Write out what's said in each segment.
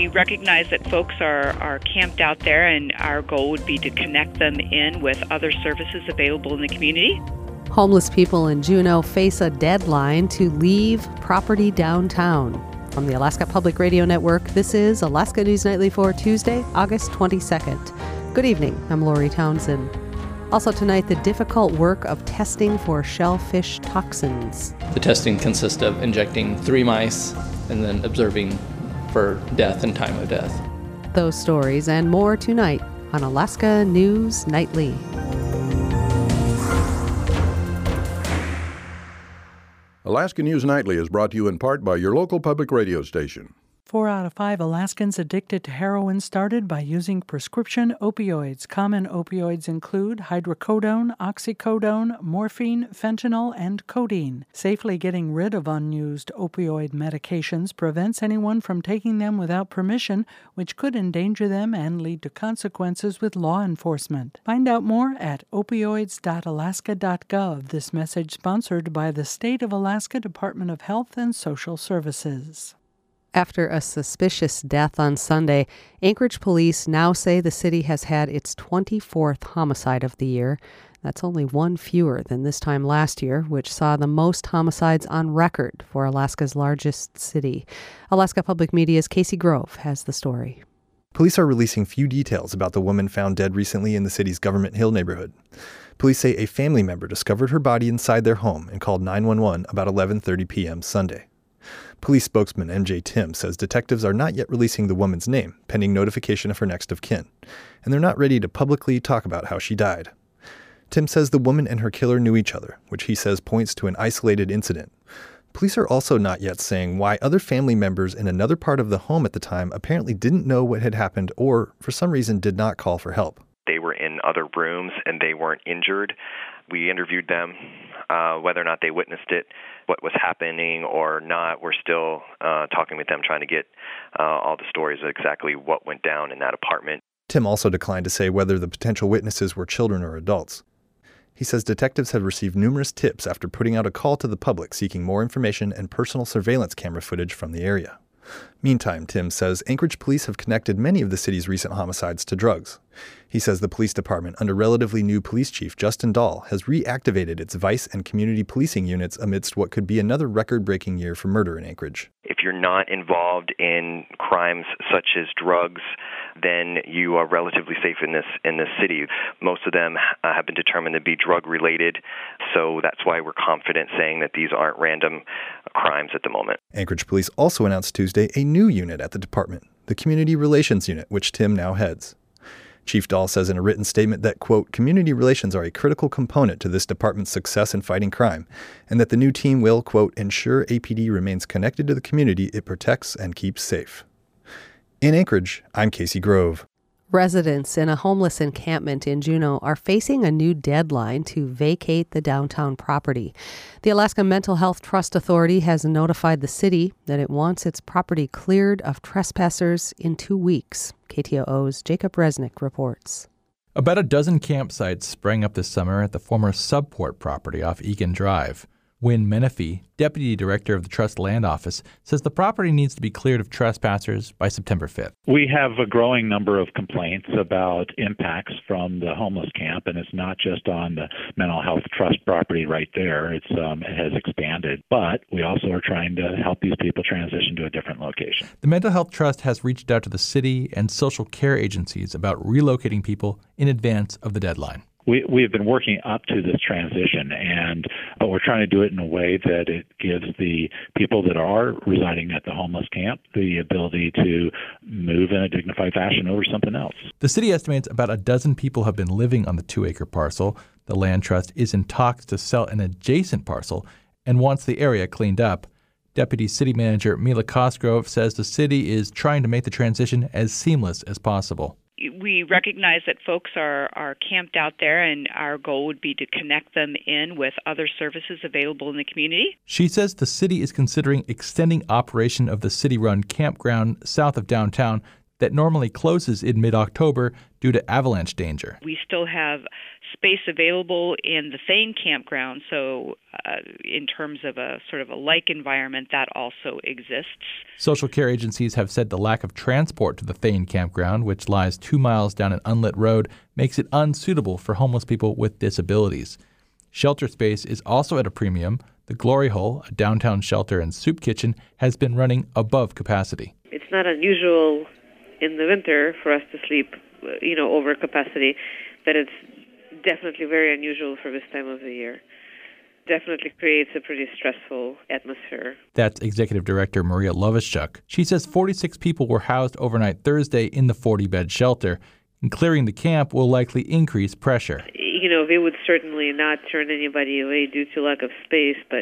We recognize that folks are camped out there, and our goal would be to connect them in with other services available in the community. Homeless people in Juneau face a deadline to leave property downtown. From the Alaska Public Radio Network, this is Alaska News Nightly for Tuesday, August 22nd. Good evening, I'm Lori Townsend. Also tonight, the difficult work of testing for shellfish toxins. The testing consists of injecting 3 mice and then observing for death and time of death. Those stories and more tonight on Alaska News Nightly. Alaska News Nightly is brought to you in part by your local public radio station. 4 out of 5 Alaskans addicted to heroin started by using prescription opioids. Common opioids include hydrocodone, oxycodone, morphine, fentanyl, and codeine. Safely getting rid of unused opioid medications prevents anyone from taking them without permission, which could endanger them and lead to consequences with law enforcement. Find out more at opioids.alaska.gov. This message sponsored by the State of Alaska Department of Health and Social Services. After a suspicious death on Sunday, Anchorage police now say the city has had its 24th homicide of the year. That's only one fewer than this time last year, which saw the most homicides on record for Alaska's largest city. Alaska Public Media's Casey Grove has the story. Police are releasing few details about the woman found dead recently in the city's Government Hill neighborhood. Police say a family member discovered her body inside their home and called 911 about 11:30 p.m. Sunday. Police spokesman MJ Tim says detectives are not yet releasing the woman's name, pending notification of her next of kin, and they're not ready to publicly talk about how she died. Tim says the woman and her killer knew each other, which he says points to an isolated incident. Police are also not yet saying why other family members in another part of the home at the time apparently didn't know what had happened or, for some reason, did not call for help. They were in other rooms and they weren't injured. We interviewed them. Whether or not they witnessed it, what was happening or not, we're still talking with them, trying to get all the stories of exactly what went down in that apartment. Tim also declined to say whether the potential witnesses were children or adults. He says detectives have received numerous tips after putting out a call to the public seeking more information and personal surveillance camera footage from the area. Meantime, Tim says Anchorage police have connected many of the city's recent homicides to drugs. He says the police department, under relatively new police chief Justin Dahl, has reactivated its vice and community policing units amidst what could be another record-breaking year for murder in Anchorage. If you're not involved in crimes such as drugs, then you are relatively safe in this city. Most of them have been determined to be drug-related, so that's why we're confident saying that these aren't random crimes at the moment. Anchorage police also announced Tuesday a new unit at the department, the Community Relations Unit, which Tim now heads. Chief Dahl says in a written statement that, quote, community relations are a critical component to this department's success in fighting crime, and that the new team will, quote, ensure APD remains connected to the community it protects and keeps safe. In Anchorage, I'm Casey Grove. Residents in a homeless encampment in Juneau are facing a new deadline to vacate the downtown property. The Alaska Mental Health Trust Authority has notified the city that it wants its property cleared of trespassers in 2 weeks. KTOO's Jacob Resnick reports. About a dozen campsites sprang up this summer at the former Subport property off Egan Drive. Wynn Menifee, deputy director of the Trust Land Office, says the property needs to be cleared of trespassers by September 5th. We have a growing number of complaints about impacts from the homeless camp, and it's not just on the Mental Health Trust property right there. It has expanded, but we also are trying to help these people transition to a different location. The Mental Health Trust has reached out to the city and social care agencies about relocating people in advance of the deadline. We have been working up to this transition, but we're trying to do it in a way that it gives the people that are residing at the homeless camp the ability to move in a dignified fashion over something else. The city estimates about a dozen people have been living on the 2-acre parcel. The Land Trust is in talks to sell an adjacent parcel and wants the area cleaned up. Deputy City Manager Mila Cosgrove says the city is trying to make the transition as seamless as possible. We recognize that folks are camped out there, and our goal would be to connect them in with other services available in the community. She says the city is considering extending operation of the city-run campground south of downtown that normally closes in mid-October due to avalanche danger. We still have space available in the Thane campground, so in terms of a sort of a like environment, that also exists. Social care agencies have said the lack of transport to the Thane campground, which lies 2 miles down an unlit road, makes it unsuitable for homeless people with disabilities. Shelter space is also at a premium. The Glory Hole, a downtown shelter and soup kitchen, has been running above capacity. It's not unusual in the winter for us to sleep, over capacity, but it's definitely very unusual for this time of the year. Definitely creates a pretty stressful atmosphere. That's Executive Director Maria Lovischuk. She says 46 people were housed overnight Thursday in the 40-bed shelter, and clearing the camp will likely increase pressure. They would certainly not turn anybody away due to lack of space, but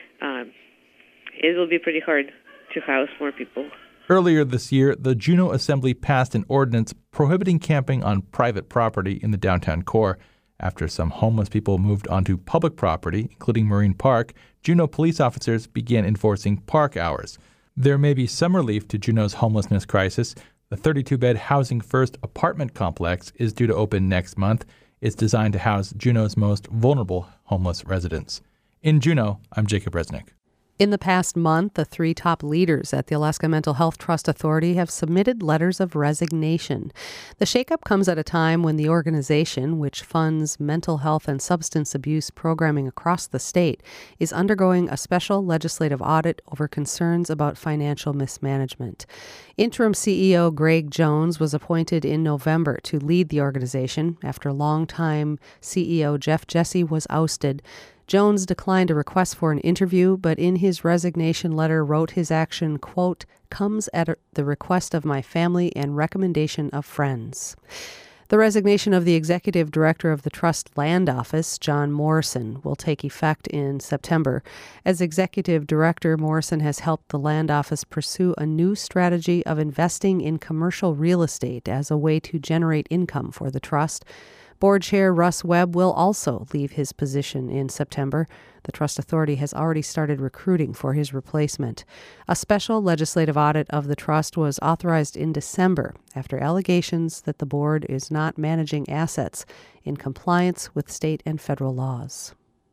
it will be pretty hard to house more people. Earlier this year, the Juneau Assembly passed an ordinance prohibiting camping on private property in the downtown core. After some homeless people moved onto public property, including Marine Park, Juneau police officers began enforcing park hours. There may be some relief to Juneau's homelessness crisis. The 32-bed Housing First apartment complex is due to open next month. It's designed to house Juneau's most vulnerable homeless residents. In Juneau, I'm Jacob Resnick. In the past month, the 3 top leaders at the Alaska Mental Health Trust Authority have submitted letters of resignation. The shakeup comes at a time when the organization, which funds mental health and substance abuse programming across the state, is undergoing a special legislative audit over concerns about financial mismanagement. Interim CEO Greg Jones was appointed in November to lead the organization after longtime CEO Jeff Jesse was ousted. Jones declined a request for an interview, but in his resignation letter wrote his action, quote, comes at the request of my family and recommendation of friends. The resignation of the executive director of the Trust Land Office, John Morrison, will take effect in September. As executive director, Morrison has helped the Land Office pursue a new strategy of investing in commercial real estate as a way to generate income for the trust. Board Chair Russ Webb will also leave his position in September. The Trust Authority has already started recruiting for his replacement. A special legislative audit of the trust was authorized in December after allegations that the board is not managing assets in compliance with state and federal laws.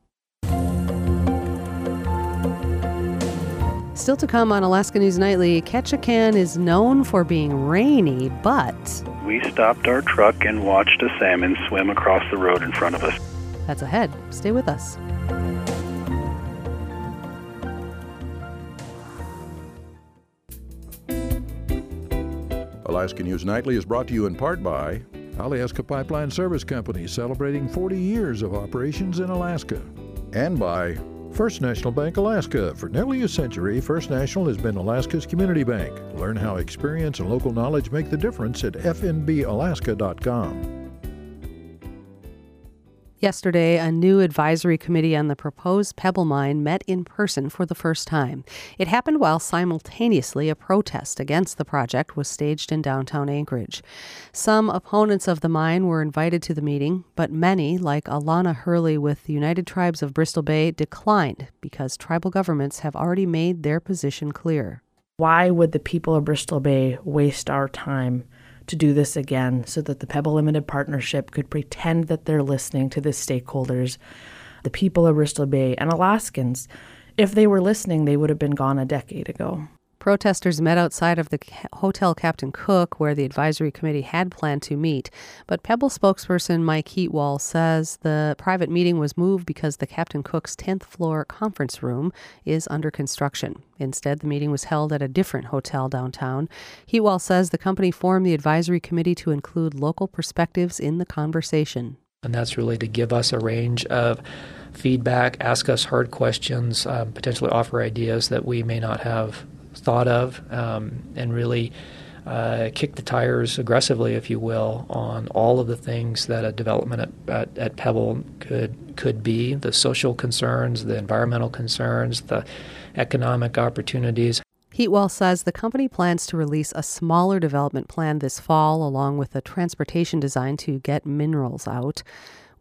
Still to come on Alaska News Nightly, Ketchikan is known for being rainy, but we stopped our truck and watched a salmon swim across the road in front of us. That's ahead. Stay with us. Alaska News Nightly is brought to you in part by Alyeska Pipeline Service Company, celebrating 40 years of operations in Alaska, and by First National Bank Alaska. For nearly a century, First National has been Alaska's community bank. Learn how experience and local knowledge make the difference at fnbalaska.com. Yesterday, a new advisory committee on the proposed Pebble Mine met in person for the first time. It happened while simultaneously a protest against the project was staged in downtown Anchorage. Some opponents of the mine were invited to the meeting, but many, like Alana Hurley with the United Tribes of Bristol Bay, declined because tribal governments have already made their position clear. Why would the people of Bristol Bay waste our time to do this again so that the Pebble Limited Partnership could pretend that they're listening to the stakeholders, the people of Bristol Bay, and Alaskans? If they were listening, they would have been gone a decade ago. Protesters met outside of the Hotel Captain Cook, where the advisory committee had planned to meet. But Pebble spokesperson Mike Heatwall says the private meeting was moved because the Captain Cook's 10th floor conference room is under construction. Instead, the meeting was held at a different hotel downtown. Heatwall says the company formed the advisory committee to include local perspectives in the conversation. And that's really to give us a range of feedback, ask us hard questions, potentially offer ideas that we may not have thought of, and really kick the tires aggressively, if you will, on all of the things that a development at Pebble could be, the social concerns, the environmental concerns, the economic opportunities. Heatwall says the company plans to release a smaller development plan this fall, along with a transportation design to get minerals out.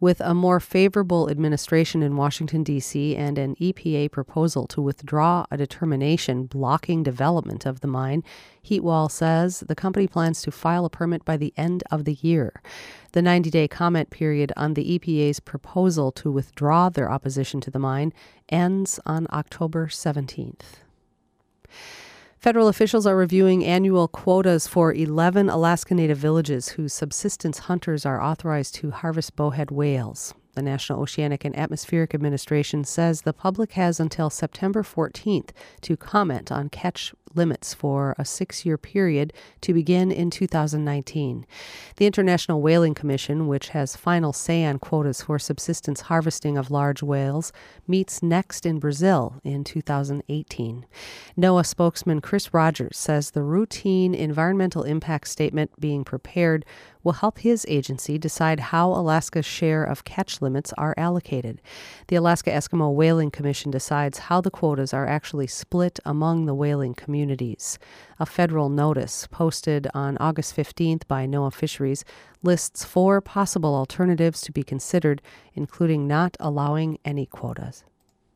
With a more favorable administration in Washington, D.C., and an EPA proposal to withdraw a determination blocking development of the mine, Heatwall says the company plans to file a permit by the end of the year. The 90-day comment period on the EPA's proposal to withdraw their opposition to the mine ends on October 17th. Federal officials are reviewing annual quotas for 11 Alaska Native villages whose subsistence hunters are authorized to harvest bowhead whales. The National Oceanic and Atmospheric Administration says the public has until September 14th to comment on catch limits for a 6-year period to begin in 2019. The International Whaling Commission, which has final say on quotas for subsistence harvesting of large whales, meets next in Brazil in 2018. NOAA spokesman Chris Rogers says the routine environmental impact statement being prepared will help his agency decide how Alaska's share of catch limits are allocated. The Alaska Eskimo Whaling Commission decides how the quotas are actually split among the whaling communities. A federal notice posted on August 15th by NOAA Fisheries lists 4 possible alternatives to be considered, including not allowing any quotas.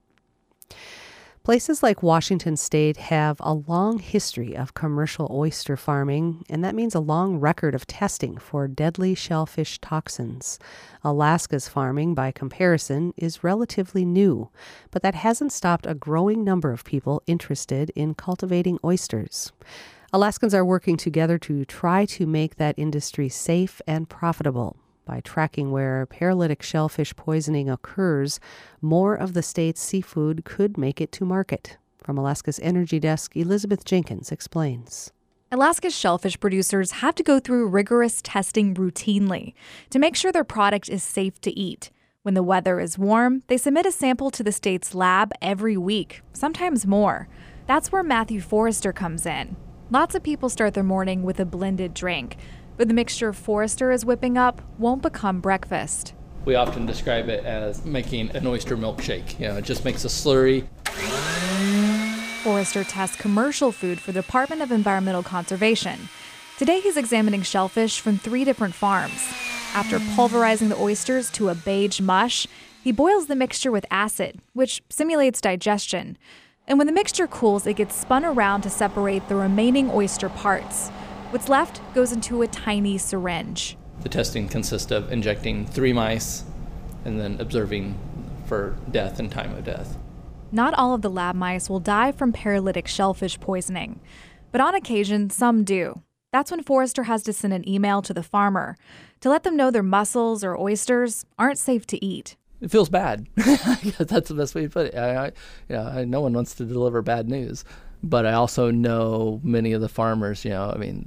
Places like Washington State have a long history of commercial oyster farming, and that means a long record of testing for deadly shellfish toxins. Alaska's farming, by comparison, is relatively new, but that hasn't stopped a growing number of people interested in cultivating oysters. Alaskans are working together to try to make that industry safe and profitable. By tracking where paralytic shellfish poisoning occurs, more of the state's seafood could make it to market. From Alaska's Energy Desk, Elizabeth Jenkins explains. Alaska's shellfish producers have to go through rigorous testing routinely to make sure their product is safe to eat. When the weather is warm, they submit a sample to the state's lab every week, sometimes more. That's where Matthew Forrester comes in. Lots of people start their morning with a blended drink, but the mixture Forrester is whipping up won't become breakfast. We often describe it as making an oyster milkshake. It just makes a slurry. Forrester tests commercial food for the Department of Environmental Conservation. Today he's examining shellfish from 3 different farms. After pulverizing the oysters to a beige mush, he boils the mixture with acid, which simulates digestion. And when the mixture cools, it gets spun around to separate the remaining oyster parts. What's left goes into a tiny syringe. The testing consists of injecting 3 mice and then observing for death and time of death. Not all of the lab mice will die from paralytic shellfish poisoning, but on occasion, some do. That's when Forrester has to send an email to the farmer to let them know their mussels or oysters aren't safe to eat. It feels bad. That's the best way to put it. No one wants to deliver bad news. But I also know many of the farmers, they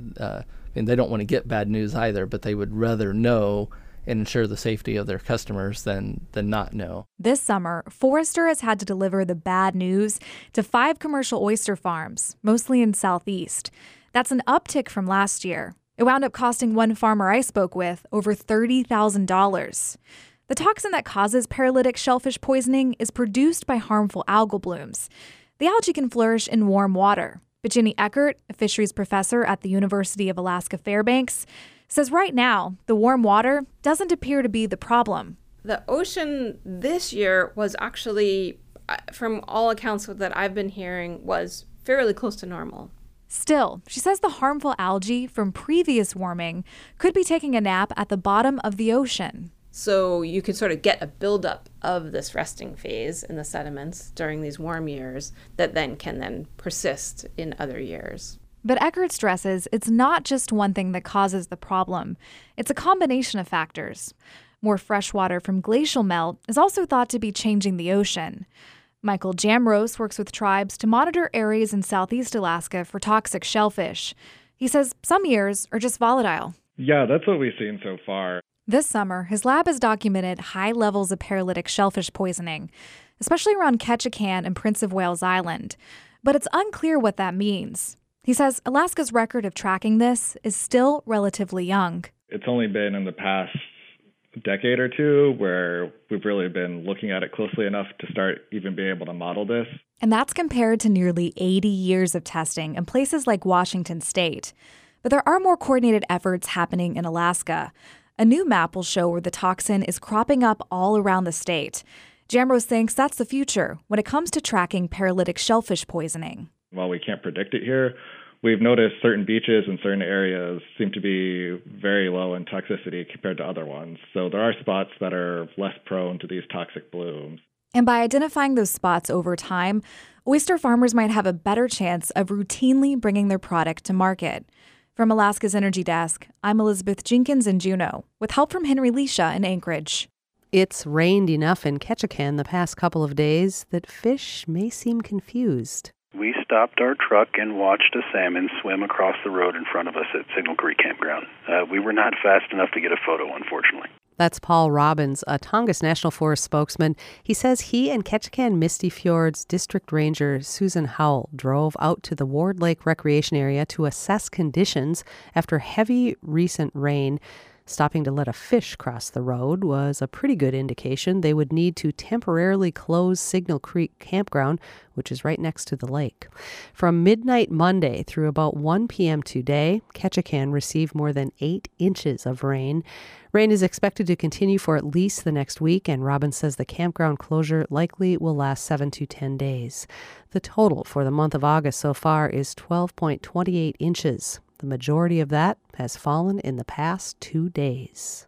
don't want to get bad news either, but they would rather know and ensure the safety of their customers than not know. This summer, Forrester has had to deliver the bad news to 5 commercial oyster farms, mostly in Southeast. That's an uptick from last year. It wound up costing one farmer I spoke with over $30,000. The toxin that causes paralytic shellfish poisoning is produced by harmful algal blooms. The algae can flourish in warm water, but Jenny Eckert, a fisheries professor at the University of Alaska Fairbanks, says right now the warm water doesn't appear to be the problem. The ocean this year was actually, from all accounts that I've been hearing, was fairly close to normal. Still, she says the harmful algae from previous warming could be taking a nap at the bottom of the ocean. So you could sort of get a buildup of this resting phase in the sediments during these warm years that can persist in other years. But Eckert stresses it's not just one thing that causes the problem. It's a combination of factors. More fresh water from glacial melt is also thought to be changing the ocean. Michael Jamrose works with tribes to monitor areas in southeast Alaska for toxic shellfish. He says some years are just volatile. Yeah, that's what we've seen so far. This summer, his lab has documented high levels of paralytic shellfish poisoning, especially around Ketchikan and Prince of Wales Island. But it's unclear what that means. He says Alaska's record of tracking this is still relatively young. It's only been in the past decade or two where we've really been looking at it closely enough to start even being able to model this. And that's compared to nearly 80 years of testing in places like Washington State. But there are more coordinated efforts happening in Alaska. A new map will show where the toxin is cropping up all around the state. Jamrose thinks that's the future when it comes to tracking paralytic shellfish poisoning. While we can't predict it here, we've noticed certain beaches and certain areas seem to be very low in toxicity compared to other ones. So there are spots that are less prone to these toxic blooms. And by identifying those spots over time, oyster farmers might have a better chance of routinely bringing their product to market. From Alaska's Energy Desk, I'm Elizabeth Jenkins in Juneau, with help from Henry Leisha in Anchorage. It's rained enough in Ketchikan the past couple of days that fish may seem confused. We stopped our truck and watched a salmon swim across the road in front of us at Signal Creek Campground. We were not fast enough to get a photo, unfortunately. That's Paul Robbins, a Tongass National Forest spokesman. He says he and Ketchikan Misty Fjords District Ranger Susan Howell drove out to the Ward Lake Recreation Area to assess conditions after heavy recent rain. Stopping to let a fish cross the road was a pretty good indication they would need to temporarily close Signal Creek Campground, which is right next to the lake. From midnight Monday through about 1 p.m. today, Ketchikan received more than 8 inches of rain. Rain is expected to continue for at least the next week, and Robbins says the campground closure likely will last 7 to 10 days. The total for the month of August so far is 12.28 inches. The majority of that has fallen in the past 2 days.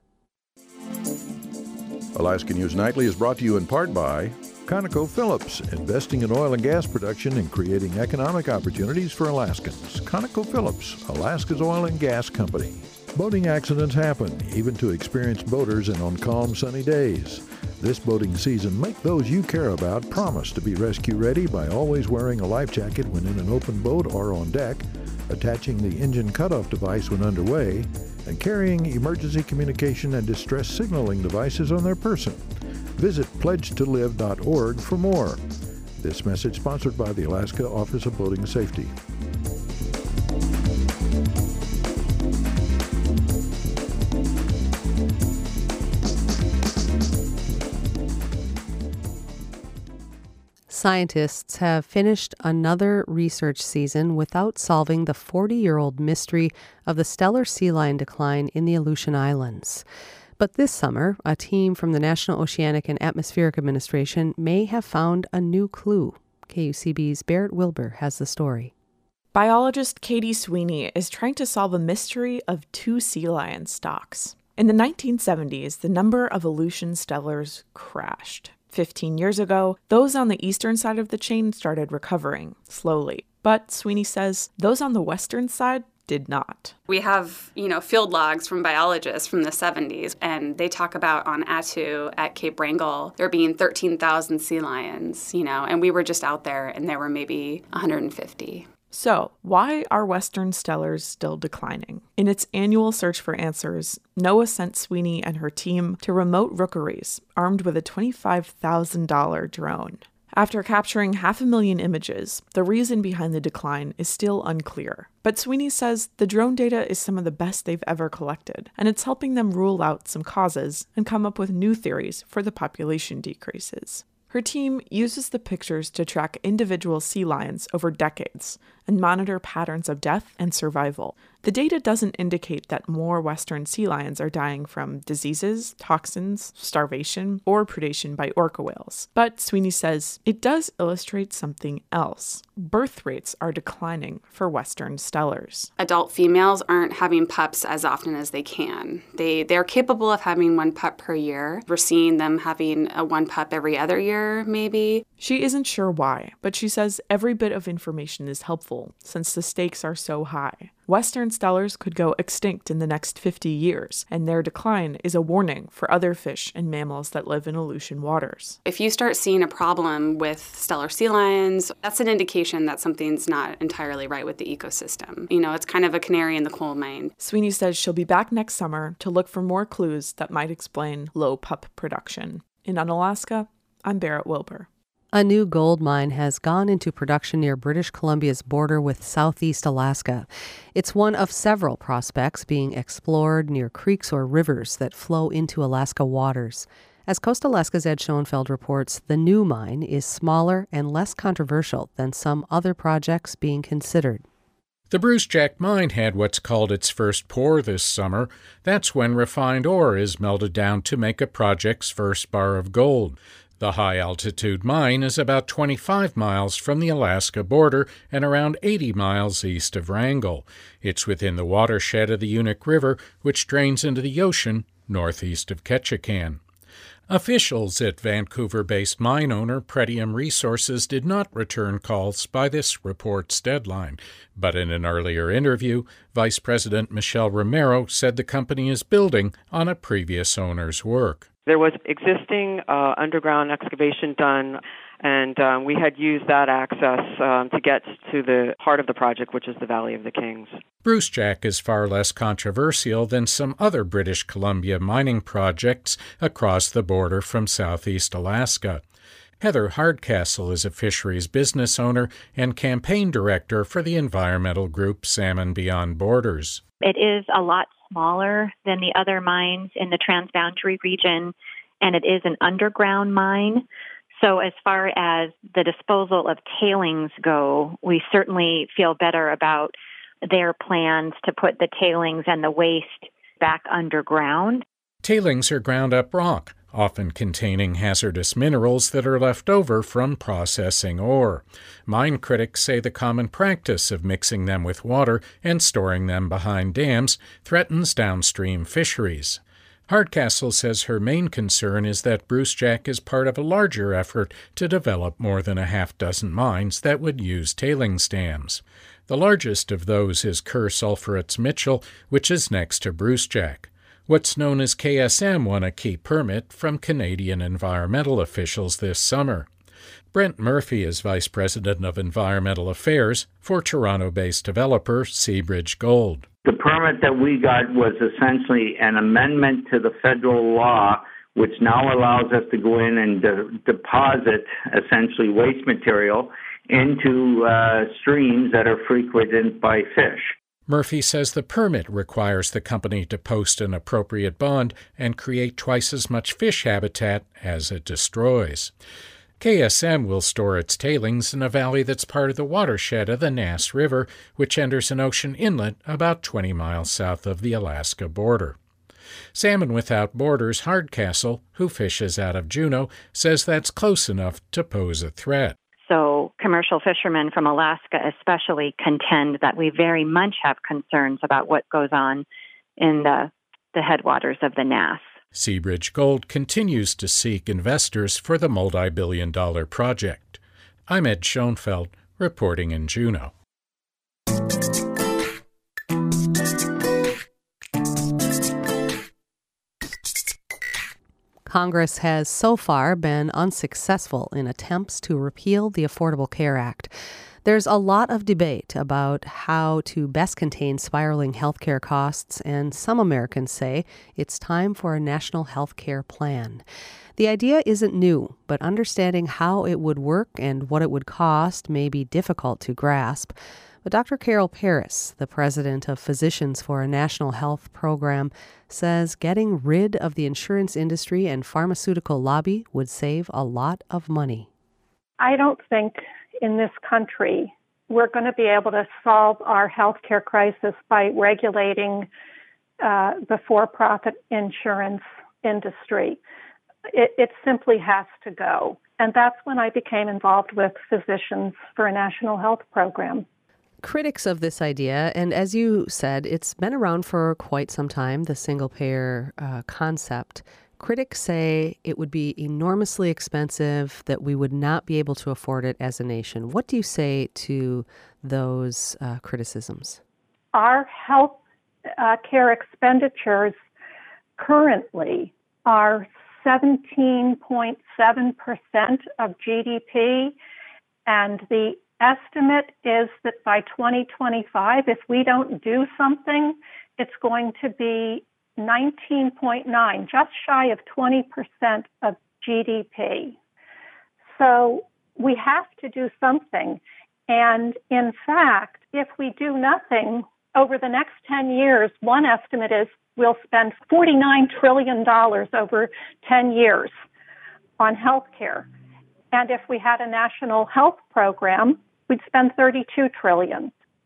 Alaska News Nightly is brought to you in part by ConocoPhillips, investing in oil and gas production and creating economic opportunities for Alaskans. ConocoPhillips, Alaska's oil and gas company. Boating accidents happen, even to experienced boaters and on calm, sunny days. This boating season, make those you care about promise to be rescue ready by always wearing a life jacket when in an open boat or on deck, attaching the engine cutoff device when underway, and carrying emergency communication and distress signaling devices on their person. Visit pledgetolive.org for more. This message sponsored by the Alaska Office of Boating Safety. Scientists have finished another research season without solving the 40-year-old mystery of the stellar sea lion decline in the Aleutian Islands. But this summer, a team from the National Oceanic and Atmospheric Administration may have found a new clue. KUCB's Barrett Wilbur has the story. Biologist Katie Sweeney is trying to solve a mystery of 2 sea lion stocks. In the 1970s, the number of Aleutian stellars crashed. 15 years ago, those on the eastern side of the chain started recovering, slowly. But Sweeney says those on the western side did not. We have, field logs from biologists from the 70s, and they talk about on Attu at Cape Wrangell, there being 13,000 sea lions, and we were just out there and there were maybe 150. So, why are Western stellars still declining? In its annual search for answers, NOAA sent Sweeney and her team to remote rookeries, armed with a $25,000 drone. After capturing 500,000 images, the reason behind the decline is still unclear. But Sweeney says the drone data is some of the best they've ever collected, and it's helping them rule out some causes and come up with new theories for the population decreases. Her team uses the pictures to track individual sea lions over decades and monitor patterns of death and survival. The data doesn't indicate that more western sea lions are dying from diseases, toxins, starvation, or predation by orca whales. But Sweeney says it does illustrate something else. Birth rates are declining for western stellars. Adult females aren't having pups as often as they can. They're capable of having 1 pup per year. We're seeing them having 1 pup every other year, maybe. She isn't sure why, but she says every bit of information is helpful since the stakes are so high. Western stellars could go extinct in the next 50 years, and their decline is a warning for other fish and mammals that live in Aleutian waters. If you start seeing a problem with stellar sea lions, that's an indication that something's not entirely right with the ecosystem. It's kind of a canary in the coal mine. Sweeney says she'll be back next summer to look for more clues that might explain low pup production. In Unalaska, I'm Barrett Wilbur. A new gold mine has gone into production near British Columbia's border with southeast Alaska. It's one of several prospects being explored near creeks or rivers that flow into Alaska waters. As Coast Alaska's Ed Schoenfeld reports, the new mine is smaller and less controversial than some other projects being considered. The Brucejack mine had what's called its first pour this summer. That's when refined ore is melted down to make a project's first bar of gold. The high-altitude mine is about 25 miles from the Alaska border and around 80 miles east of Wrangell. It's within the watershed of the Unuk River, which drains into the ocean northeast of Ketchikan. Officials at Vancouver-based mine owner Pretium Resources did not return calls by this report's deadline, but in an earlier interview, Vice President Michelle Romero said the company is building on a previous owner's work. There was existing underground excavation done, and we had used that access to get to the heart of the project, which is the Valley of the Kings. Brucejack is far less controversial than some other British Columbia mining projects across the border from southeast Alaska. Heather Hardcastle is a fisheries business owner and campaign director for the environmental group Salmon Beyond Borders. It is a lot smaller than the other mines in the Transboundary region, and it is an underground mine. So as far as the disposal of tailings go, we certainly feel better about their plans to put the tailings and the waste back underground. Tailings are ground-up rock, often containing hazardous minerals that are left over from processing ore. Mine critics say the common practice of mixing them with water and storing them behind dams threatens downstream fisheries. Hardcastle says her main concern is that Brucejack is part of a larger effort to develop more than a half-dozen mines that would use tailings dams. The largest of those is Kerr Sulphurates Mitchell, which is next to Brucejack. What's known as KSM won a key permit from Canadian environmental officials this summer. Brent Murphy is Vice President of Environmental Affairs for Toronto-based developer Seabridge Gold. The permit that we got was essentially an amendment to the federal law, which now allows us to go in and deposit essentially waste material into streams that are frequented by fish. Murphy says the permit requires the company to post an appropriate bond and create twice as much fish habitat as it destroys. KSM will store its tailings in a valley that's part of the watershed of the Nass River, which enters an ocean inlet about 20 miles south of the Alaska border. Salmon Without Borders Hardcastle, who fishes out of Juneau, says that's close enough to pose a threat. So commercial fishermen from Alaska especially contend that we very much have concerns about what goes on in the headwaters of the Nass. Seabridge Gold continues to seek investors for the multi-billion-dollar project. I'm Ed Schoenfeld, reporting in Juneau. Congress has so far been unsuccessful in attempts to repeal the Affordable Care Act. There's a lot of debate about how to best contain spiraling healthcare costs, and some Americans say it's time for a national healthcare plan. The idea isn't new, but understanding how it would work and what it would cost may be difficult to grasp. But Dr. Carol Paris, the president of Physicians for a National Health Program, says getting rid of the insurance industry and pharmaceutical lobby would save a lot of money. I don't think in this country we're going to be able to solve our healthcare crisis by regulating the for-profit insurance industry. It simply has to go. And that's when I became involved with Physicians for a National Health Program. Critics of this idea, and as you said, it's been around for quite some time, the single-payer concept. Critics say it would be enormously expensive, that we would not be able to afford it as a nation. What do you say to those criticisms? Our health care expenditures currently are 17.7% of GDP, and the estimate is that by 2025, if we don't do something, it's going to be 19.9, just shy of 20% of GDP. So we have to do something. And in fact, if we do nothing over the next 10 years, one estimate is we'll spend $49 trillion over 10 years on health care. And if we had a national health program, we'd spend $32 trillion.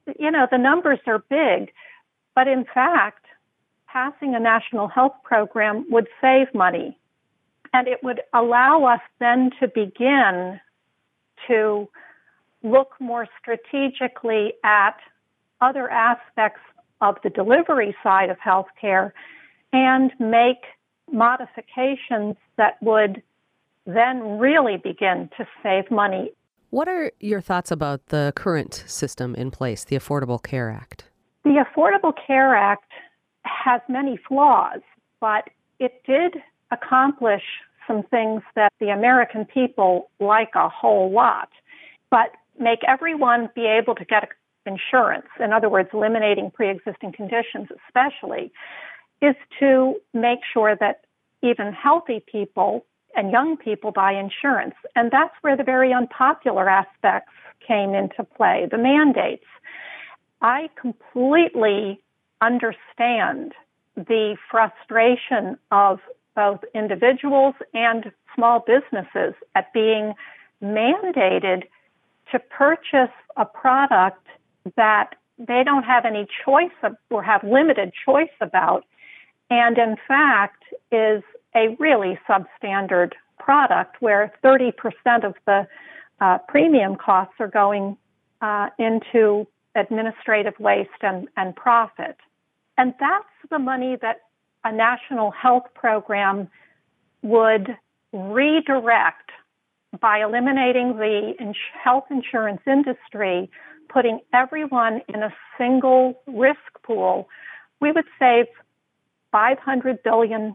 the numbers are big, but in fact, passing a national health program would save money. And it would allow us then to begin to look more strategically at other aspects of the delivery side of healthcare and make modifications that would then really begin to save money. What are your thoughts about the current system in place, the Affordable Care Act? The Affordable Care Act has many flaws, but it did accomplish some things that the American people like a whole lot, but make everyone be able to get insurance, in other words, eliminating pre-existing conditions especially, is to make sure that even healthy people and young people buy insurance. And that's where the very unpopular aspects came into play, the mandates. I completely understand the frustration of both individuals and small businesses at being mandated to purchase a product that they don't have any choice of, or have limited choice about, and in fact is a really substandard product where 30% of the premium costs are going into administrative waste and profit. And that's the money that a national health program would redirect by eliminating the health insurance industry, putting everyone in a single risk pool. We would save $500 billion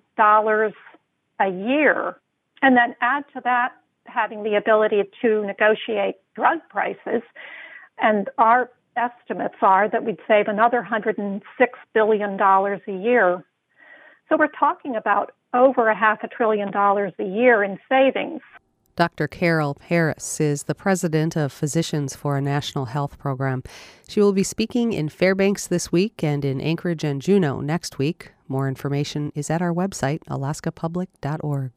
a year, and then add to that having the ability to negotiate drug prices. And our estimates are that we'd save another $106 billion a year. So we're talking about over $500 billion a year in savings. Dr. Carol Harris is the president of Physicians for a National Health Program. She will be speaking in Fairbanks this week and in Anchorage and Juneau next week. More information is at our website, alaskapublic.org.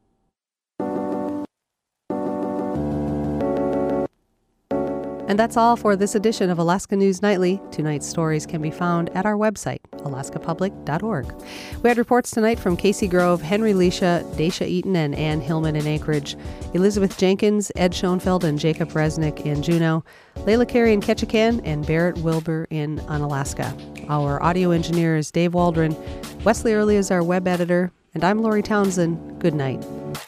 And that's all for this edition of Alaska News Nightly. Tonight's stories can be found at our website, alaskapublic.org. We had reports tonight from Casey Grove, Henry Leisha, Daisha Eaton, and Ann Hillman in Anchorage, Elizabeth Jenkins, Ed Schoenfeld, and Jacob Resnick in Juneau, Layla Carey in Ketchikan, and Barrett Wilbur in Unalaska. Our audio engineer is Dave Waldron. Wesley Early is our web editor, and I'm Lori Townsend. Good night.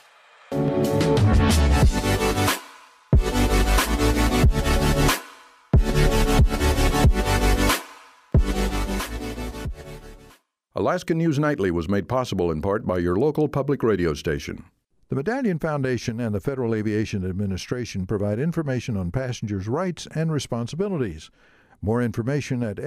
Alaska News Nightly was made possible in part by your local public radio station. The Medallion Foundation and the Federal Aviation Administration provide information on passengers' rights and responsibilities. More information at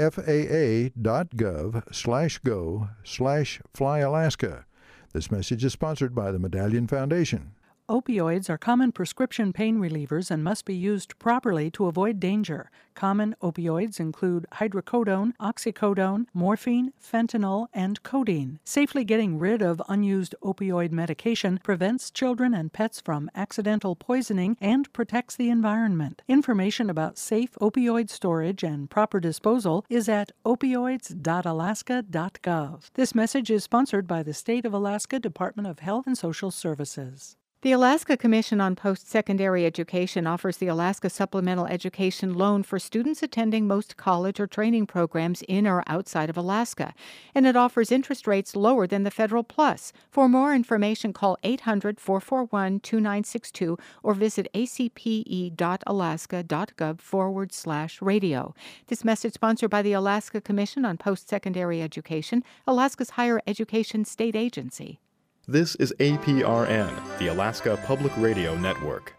faa.gov/go/flyalaska. This message is sponsored by the Medallion Foundation. Opioids are common prescription pain relievers and must be used properly to avoid danger. Common opioids include hydrocodone, oxycodone, morphine, fentanyl, and codeine. Safely getting rid of unused opioid medication prevents children and pets from accidental poisoning and protects the environment. Information about safe opioid storage and proper disposal is at opioids.alaska.gov. This message is sponsored by the State of Alaska Department of Health and Social Services. The Alaska Commission on Post-Secondary Education offers the Alaska Supplemental Education Loan for students attending most college or training programs in or outside of Alaska, and it offers interest rates lower than the Federal Plus. For more information, call 800-441-2962 or visit acpe.alaska.gov/radio. This message sponsored by the Alaska Commission on Post-Secondary Education, Alaska's higher education state agency. This is APRN, the Alaska Public Radio Network.